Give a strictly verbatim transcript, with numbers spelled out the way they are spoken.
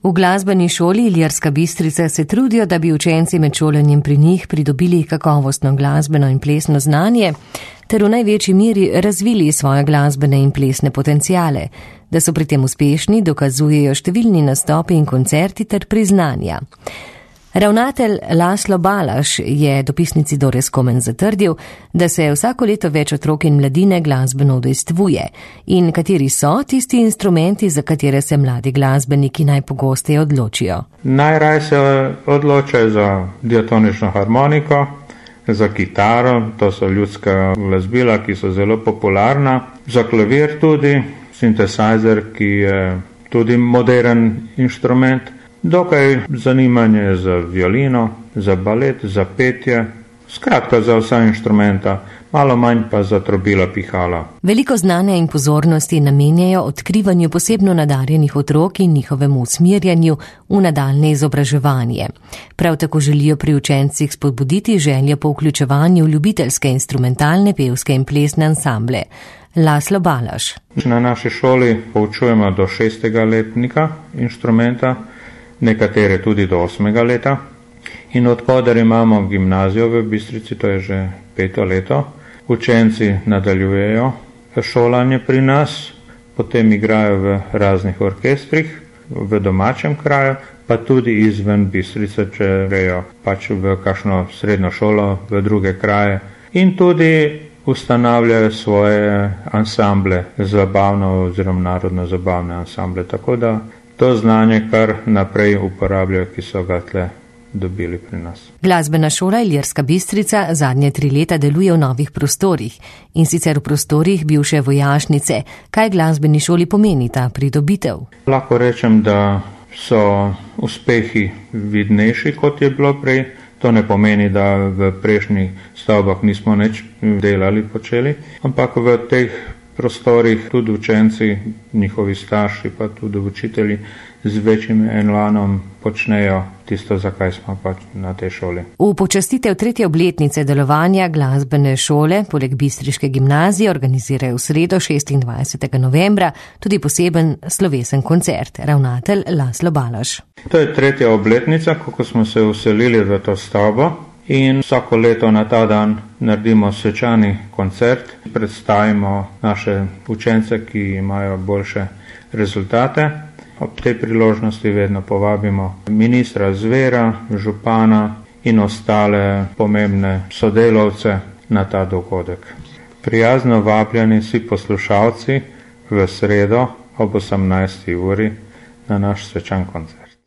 V glasbeni šoli Ilirska Bistrica se trudijo, da bi učenci med šolanjem pri njih pridobili kakovostno glasbeno in plesno znanje, ter v največji meri razvili svoje glasbene in plesne potenciale. Da so pri tem uspešni, dokazujejo številni nastopi in koncerti ter priznanja. Ravnatelj Laslo Balaš je dopisnici Doris Komen zatrdil, da se vsako leto več otrok in mladine glasbeno udejstvuje in kateri so tisti instrumenti, za katere se mladi glasbeniki najpogosteje odločijo. Najraje se odločajo za diatonično harmoniko, za kitaro, to so ljudska glasbila, ki so zelo popularna, za klavir tudi, sintesizer, ki je tudi modern inštrument, dokaj zanimanje za violino, za balet, za petje, skratka za vsa inštrumenta, malo manj pa za trobila, pihala. Veliko znanja in pozornosti namenjajo odkrivanju posebno nadarjenih otrok in njihovemu usmerjanju v nadaljne izobraževanje. Prav tako želijo pri učencih spodbuditi željo po vključevanju v ljubiteljske instrumentalne, pevske in plesne ansamble. Laslo Balaš. Na naši šoli poučujemo do šestega letnika inštrumenta, nekatere tudi do osmega leta. In odkudar imamo gimnazijo v Bistrici, to je že peto leto, učenci nadaljujejo šolanje pri nas, potem igrajo v raznih orkestrih, v domačem kraju, pa tudi izven Bistrice, če grejo pač v kakšno srednjo šolo, v druge kraje. In tudi ustanavljajo svoje ansamble, zabavno oziroma narodno zabavne ansamble, tako da to znanje kar naprej uporabljajo, ki so ga tle dobili pri nas. Glasbena šola Ilirska Bistrica zadnje tri leta deluje v novih prostorih in sicer v prostorih bivše vojašnice. Kaj glasbeni šoli pomeni ta pridobitev? Lahko rečem, da so uspehi vidnejši, kot je bilo prej. To ne pomeni, da v prejšnjih stavbah nismo nič delali, počeli, ampak v teh prostorih tudi učenci, njihovi starši, pa tudi učitelji z večjim elanom počnejo tisto, zakaj smo pač na tej šoli. V počastitev tretje obletnice delovanja glasbene šole poleg bistriške gimnazije organizirajo v sredo šestindvajsetega novembra tudi poseben slovesen koncert. Ravnatelj Laslo Balaš. To je tretja obletnica, kako smo se vselili v to stavbo. In vsako leto na ta dan naredimo svečani koncert, predstavimo naše učence, ki imajo boljše rezultate. Ob tej priložnosti vedno povabimo ministra Zvera, župana in ostale pomembne sodelavce na ta dogodek. Prijazno vabljeni vsi poslušalci v sredo ob osemnajsti uri na naš svečan koncert.